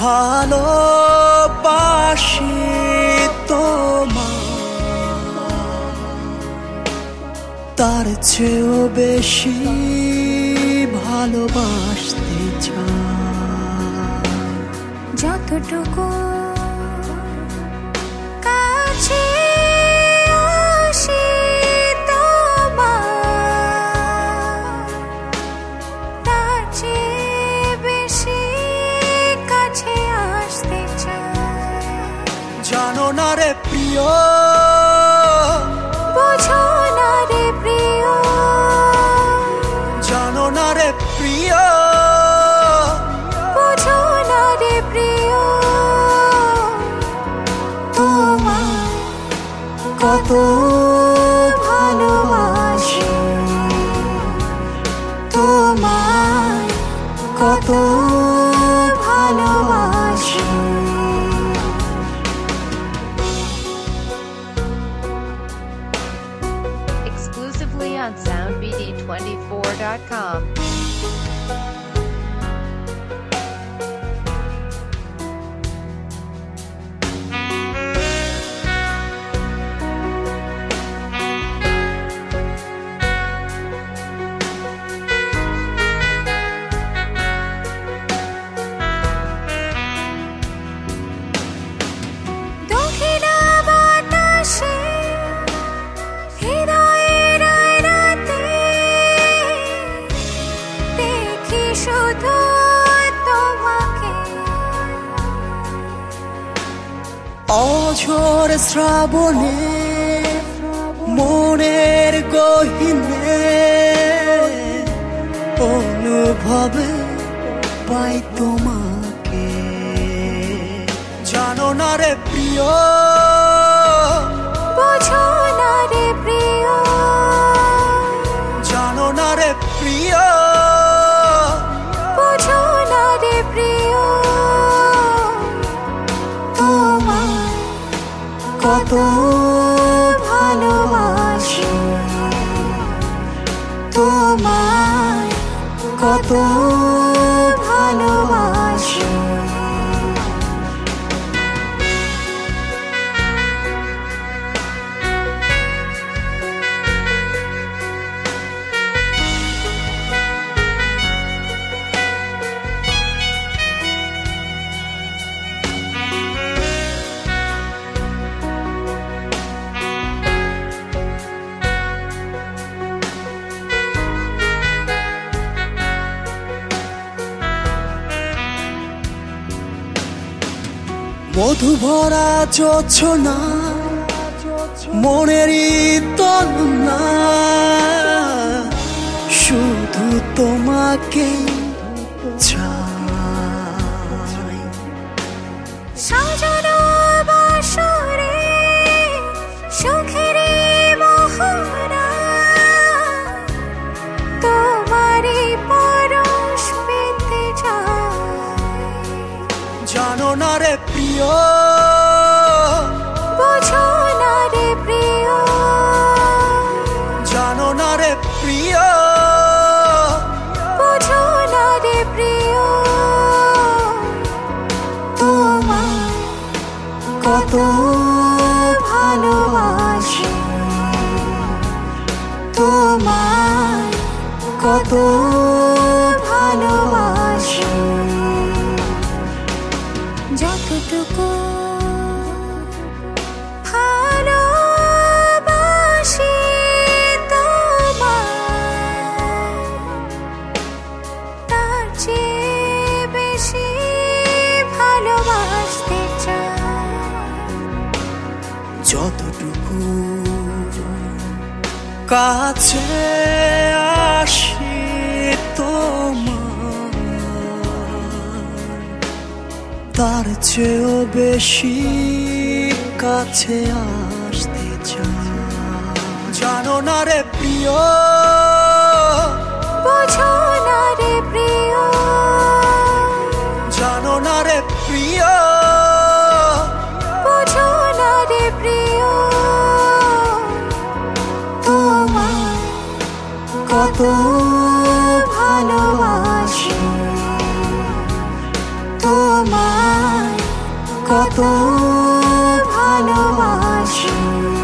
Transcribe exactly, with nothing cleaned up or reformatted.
ভালোবাসি তোমায় তার চেয়েও বেশি ভালোবাসতে চাই যতটুকু কাছে আসি তোমার তার চেয়ে বেশি কাছে আসতে চাই জানো না রে প্রিয় বোঝো না রে প্রিয় জানো না রে প্রিয় বোঝো না রে প্রিয় তোমায় কত ভালোবাসি তোমায় কত ভালোবাসি Exclusively on sound b d twenty-four dot com. দক্ষিণা বাতাসে হৃদয়ের আয়নাতে দেখি শুধু তোমাকে অঝোর শ্রাবণে মনের গহীনে অনুভবে পাই তোমাকে জানো না রে প্রিয় বোঝো না রে প্রিয় জানো না রে প্রিয় বোঝো না রে প্রিয় তোমায় কত ভালোবাসি তোমায় কত ভালোবাসি মধু ভরা জোছনা মনেরই তন্না শুধু তোমাকে চাই সাজানো বাসরে সুখের মোহনা তোমারই পরশ পেতে চাই জানো না রে প্রিয় বোঝো না রে প্রিয় জানো না রে প্রিয় বোঝো না রে প্রিয় তোমায় কত ভালোবাসি তোমায় কত ভালোবাসি যতটুকু ভালোবাসি তোমায় তার চেয়ে বেশি ভালোবাসতে চাই যতটুকু কাছে আসি তোমার তার চেয়েও বেশি কাছে আসতে চাই জানো না রে প্রিয় বোঝো না রে প্রিয় জানো না রে প্রিয় বোঝো না রে প্রিয় তোমায় কত ভালোবাসি তোমায় কত ভালোবাসি।